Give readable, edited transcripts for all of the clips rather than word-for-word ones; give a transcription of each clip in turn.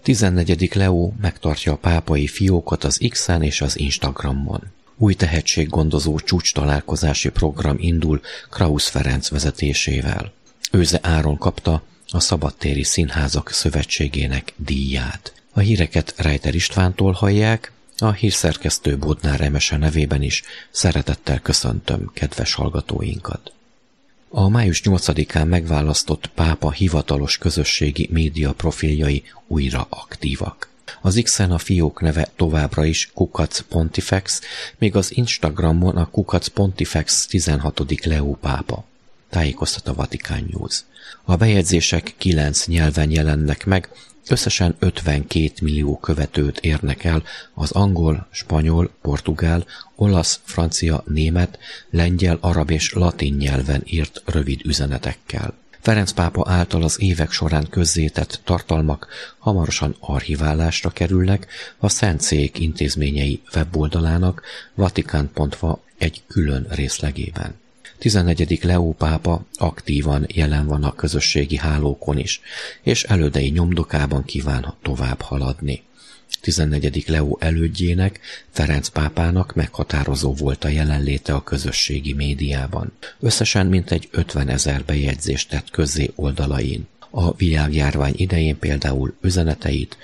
14. Leó megtartja a pápai fiókot az X-en és az Instagramon. Új tehetséggondozó csúcstalálkozási program indul Krausz Ferenc vezetésével. Őze Áron kapta a Szabadtéri Színházak Szövetségének díját. A híreket Reiter Istvántól hallják, a hírszerkesztő Bodnár Emese nevében is szeretettel köszöntöm kedves hallgatóinkat. A május 8-án megválasztott pápa hivatalos közösségi média profiljai újra aktívak. Az X-en a fiók neve továbbra is @Pontifex, míg az Instagramon a @Pontifex 16. Leó pápa. Tájékoztat a Vatican News. A bejegyzések 9 nyelven jelennek meg, összesen 52 millió követőt érnek el az angol, spanyol, portugál, olasz, francia, német, lengyel, arab és latin nyelven írt rövid üzenetekkel. Ferenc pápa által az évek során közzétett tartalmak hamarosan archiválásra kerülnek a Szentszék intézményei weboldalának Vatican.va egy külön részlegében. 14. Leó pápa aktívan jelen van a közösségi hálókon is, és elődei nyomdokában kíván tovább haladni. 14. Leó elődjének, Ferenc pápának meghatározó volt a jelenléte a közösségi médiában. Összesen mintegy 50 000 bejegyzést tett közzé oldalain. A világjárvány idején például üzeneteit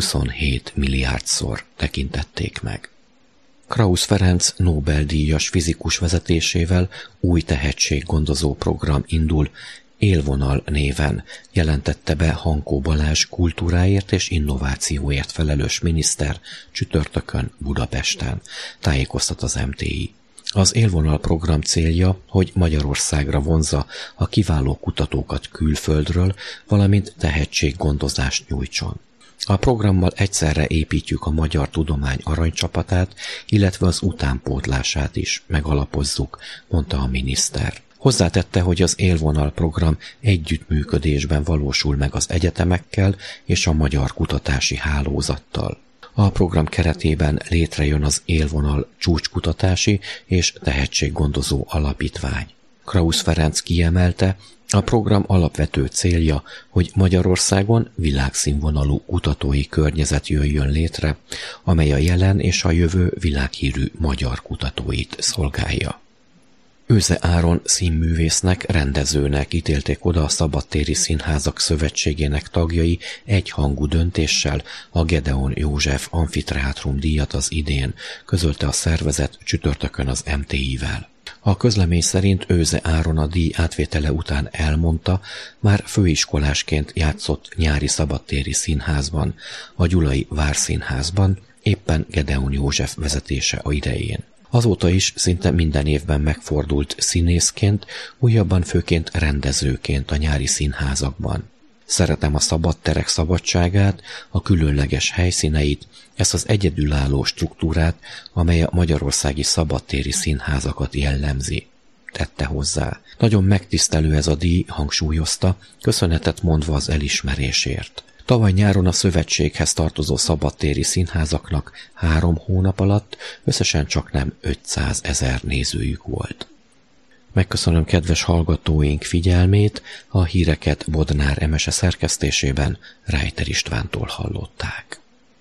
27 milliárdszor tekintették meg. Krausz Ferenc Nobel-díjas fizikus vezetésével új tehetséggondozó program indul, Élvonal néven, jelentette be Hankó Balázs kultúráért és innovációért felelős miniszter csütörtökön Budapesten, tájékoztat az MTI. Az Élvonal program célja, hogy Magyarországra vonzza a kiváló kutatókat külföldről, valamint tehetséggondozást nyújtson. A programmal egyszerre építjük a magyar tudomány aranycsapatát, illetve az utánpótlását is megalapozzuk, mondta a miniszter. Hozzátette, hogy az Élvonal program együttműködésben valósul meg az egyetemekkel és a magyar kutatási hálózattal. A program keretében létrejön az Élvonal csúcskutatási és tehetséggondozó alapítvány. Krausz Ferenc kiemelte, a program alapvető célja, hogy Magyarországon világszínvonalú kutatói környezet jöjjön létre, amely a jelen és a jövő világhírű magyar kutatóit szolgálja. Őze Áron színművésznek, rendezőnek ítélték oda a Szabadtéri Színházak Szövetségének tagjai egyhangú döntéssel a Gedeon József Amfiteátrum díjat az idén, közölte a szervezet csütörtökön az MTI-vel. A közlemény szerint Őze Áron a díj átvétele után elmondta, már főiskolásként játszott nyári szabadtéri színházban, a Gyulai Várszínházban, éppen Gedeon József vezetése idején. Azóta is szinte minden évben megfordult színészként, újabban főként rendezőként a nyári színházakban. Szeretem a szabadterek szabadságát, a különleges helyszíneit, ezt az egyedülálló struktúrát, amely a magyarországi szabadtéri színházakat jellemzi, tette hozzá. Nagyon megtisztelő ez a díj, hangsúlyozta, köszönetet mondva az elismerésért. Tavaly nyáron a szövetséghez tartozó szabadtéri színházaknak 3 hónap alatt összesen csaknem 500 000 nézőjük volt. Megköszönöm kedves hallgatóink figyelmét, a híreket Bodnár Emese szerkesztésében Reiter Istvántól hallották.